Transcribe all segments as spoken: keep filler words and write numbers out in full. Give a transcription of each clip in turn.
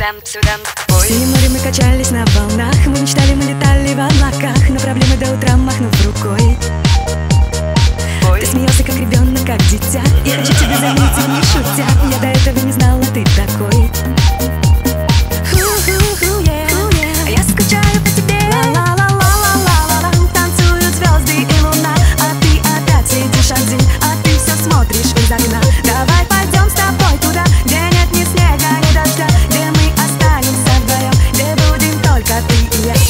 Синим морем мы качались на волнах, мы мечтали, мы летали в облаках, но проблемы до утра махнув рукой. Ты смеялся как ребенок, как дитя. Я хочу тебя заметить, не шутя. Я до этого не знала, ты такой. Я скучаю по тебе. Ла-ла-ла-ла-ла-ла-ла. Танцуют звезды и луна, а ты опять сидишь один, а ты все смотришь из окна. Давай пойдем с тобой туда, где нет ни снега, ни дождя, где мы останемся вдвоем, где будем только ты и я.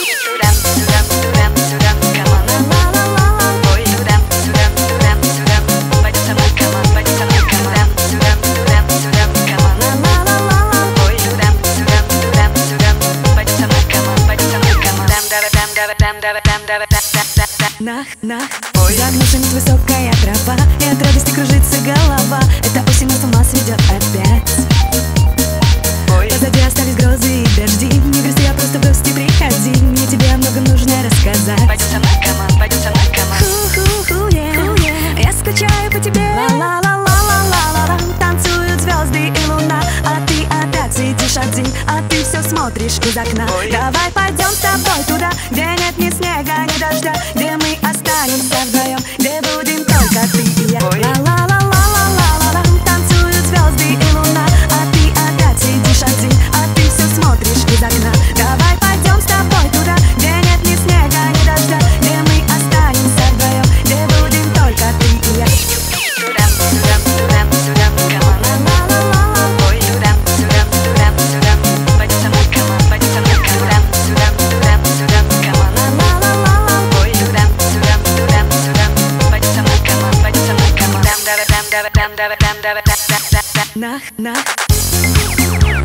Нах, нах, загнувшись высокая трава, и от радости кружится голова. Это осень нас с ума сведет опять. Позади остались грозы и дожди. Не грусти, а просто в гости приходи. Мне тебе о многом нужно рассказать. Пойдем со мной, команд, пойдем со мной, команд. Я скучаю по тебе. Ла-ла-ла-ла-ла-ла-ла. Танцуют звезды и луна, а ты опять сидишь один, а ты все смотришь из окна. Давай пойдем с тобой туда, где нет ни снега, ни дождя, где мы останемся вдвоем, где будем только ты и я. Ла-ла-ла-ла-ла-ла-ла. Танцуют звезды и луна, а ты опять сидишь один, а ты все смотришь из окна. Давай пойдем с тобой туда, где нет ни снега, ни дождя, где мы останемся вдвоем, где будем только ты и я. Нах, нах.